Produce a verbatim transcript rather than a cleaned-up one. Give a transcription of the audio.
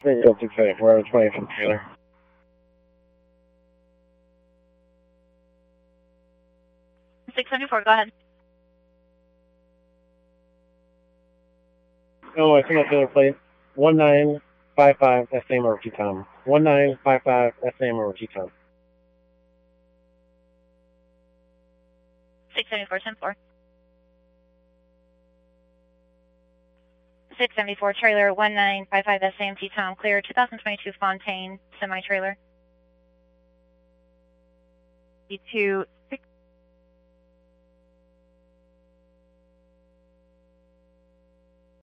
Go six seventy-four, twenty from trailer. six seventy-four, go ahead. Oh, I think I feel plate. one nine five five, that's same over T-Tom. one nine five five, that's same over T-Tom. six seventy-four, ten four. six seventy-four, trailer one nine five five, S A M T-Tom, clear, two thousand twenty-two Fontaine, semi-trailer. two